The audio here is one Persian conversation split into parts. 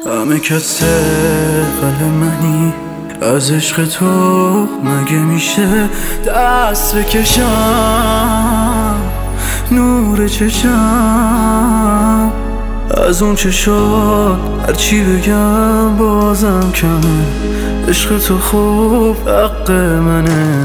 همه کس قلب منی، از عشق تو مگه میشه دست بکشم نور چشم؟ از اون چشات هرچی بگم بازم کمه، عشق تو خوب حق منه.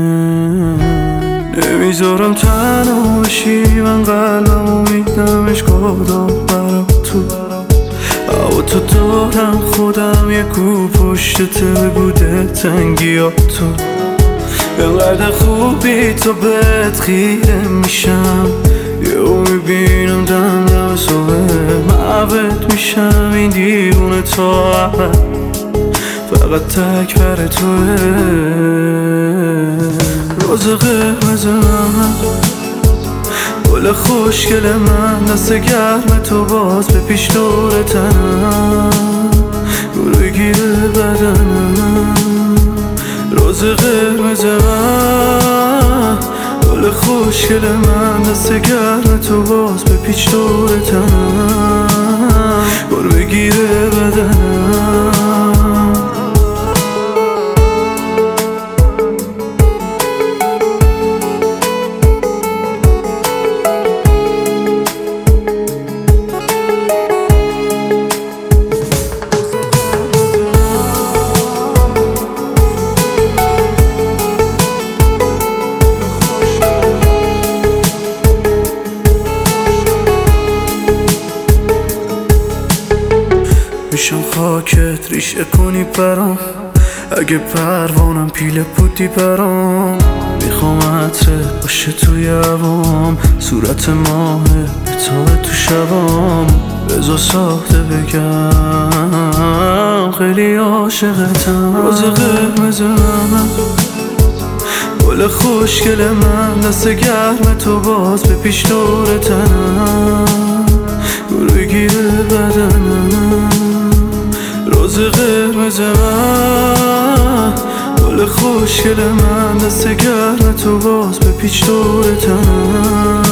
نمیذارم تنها باشی، من قلبمو میدمش کدام برام تو هوا تو دارم، خودم یه کو پشتت بگوده تنگیاتو. اینقدر خوبی تو بهت خیره میشم، یهو میبینم دم صبح معبد میشم. این دیوونه تا ابد فقط تک بر توه. روز قرمز من، گل خوشگل من، دست گرم تو باز به پیش دور تنم، گل گیره بدنم. روز قرمز من، گل خوشگل من، دست گرم تو باز به پیش دور تنم، گل بگیره بدنم. میشم خاکت ریشه کنی برام، اگه پروانم پیله بودی برام. میخوام عطرت باشه توی هوام، صورت ماه بتابه تو شبام. بذار ساخته بگم خیلی عاشقتم. روز قرمز من، گل خوشگل من، دست گرم تو باز به پیش دور تنم، گل بگیره بدنم. روز قرمز من، گل خوشگل من، دست گرم تو باز به پیچ دور تنم،